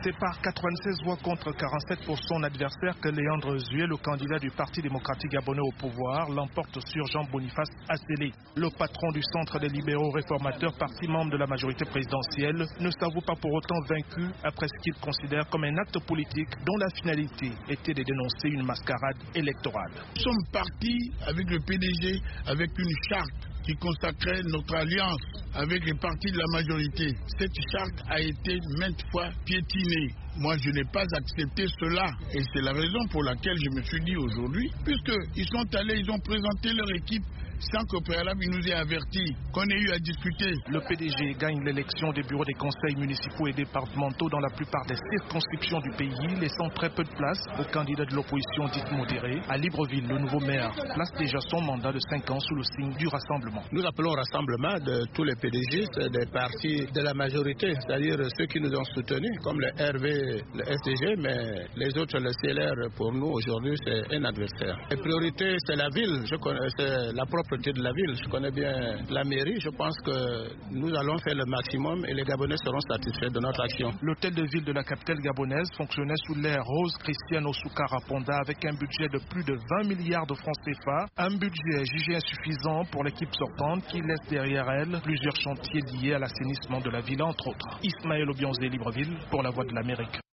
C'est par 96 voix contre 47 pour son adversaire que Léandre Zué, le candidat du Parti démocratique gabonais au pouvoir, l'emporte sur Jean-Boniface Assélé. Le patron du Centre des libéraux réformateurs, parti membre de la majorité présidentielle, ne s'avoue pas pour autant vaincu après ce qu'il considère comme un acte politique dont la finalité était de dénoncer une mascarade électorale. Nous sommes partis avec le PDG avec une charte qui consacrait notre alliance avec les partis de la majorité. Cette charte a été maintes fois piétinée. Moi, je n'ai pas accepté cela. Et c'est la raison pour laquelle je me suis dit aujourd'hui, puisqu'ils sont allés, ils ont présenté leur équipe sans qu'au préalable, ils nous aient avertis qu'on ait eu à discuter. Le PDG gagne l'élection des bureaux des conseils municipaux et départementaux dans la plupart des circonscriptions du pays, laissant très peu de place aux candidats de l'opposition dite modérée. À Libreville, le nouveau maire place déjà son mandat de 5 ans sous le signe du rassemblement. Nous appelons au rassemblement de tous les PDG des partis de la majorité, c'est-à-dire ceux qui nous ont soutenus, comme le RV, le SDG, mais les autres, le CLR, pour nous aujourd'hui, c'est un adversaire. La priorité, c'est la ville, c'est la propreté de la ville. Je connais bien la mairie. Je pense que nous allons faire le maximum et les Gabonais seront satisfaits de notre action. L'hôtel de ville de la capitale gabonaise fonctionnait sous l'ère Rose Christiane Osukara Ponda avec un budget de plus de 20 milliards de francs CFA. Un budget jugé insuffisant pour l'équipe sortante qui laisse derrière elle plusieurs chantiers liés à l'assainissement de la ville, entre autres. Ismaël Obianzé, Libreville, pour la Voix de l'Amérique.